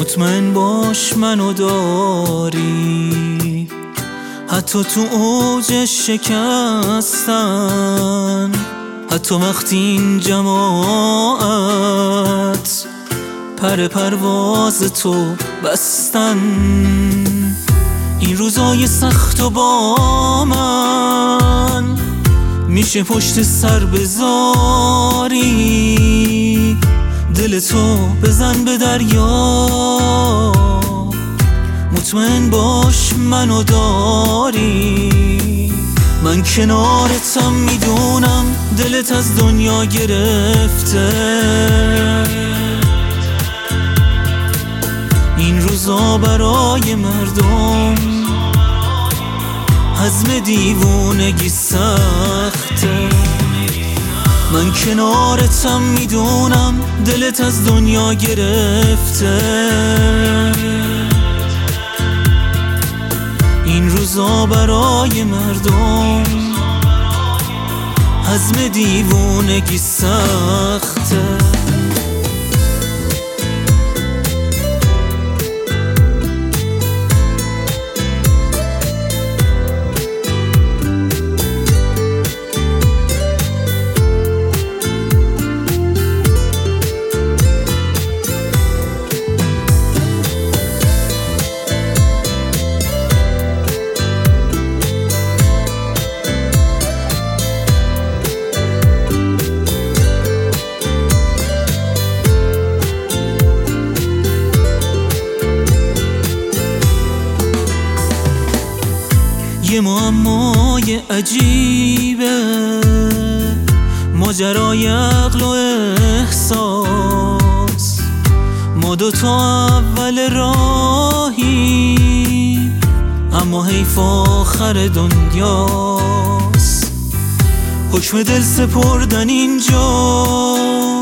مطمئن باش منو داری، حتی تو اوج شکستن، حتی وقتی این جماعت پر پرواز تو بستن. این روزای سخت و با من میشه پشت سر بذاری، دل تو بزن به دریا، مطمئن باش منو داری. من کنارتم میدونم دلت از دنیا گرفته، این روزا برای مردم هضم دیوونگی سخته. من کنارتم میدونم دلت از دنیا گرفته، این روزا برای مردم هضم دیوونگی سخته. یه معمای عجیبه، ماجرای عقل و احساس. ما دوتا اول راهی، اما حیف آخر دنیاست. حکم دل سپردن اینجا،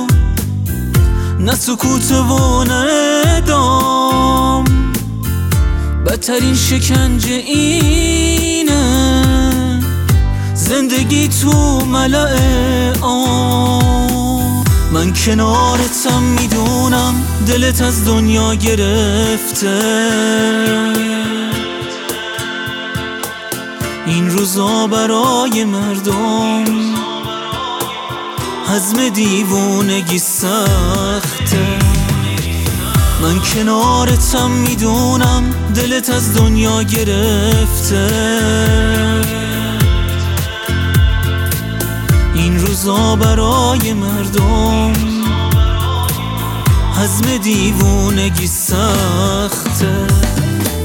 نه سکوت و نه اعدام. بدترین شکنجه اینه، زندگی تو ملأ عام. من کنارتم میدونم دلت از دنیا گرفته، این روزا برای مردم هضم دیوونگی سخته. من کنارتم میدونم دلت از دنیا گرفته، این روزا برای مردم هضم دیوونگی سخته.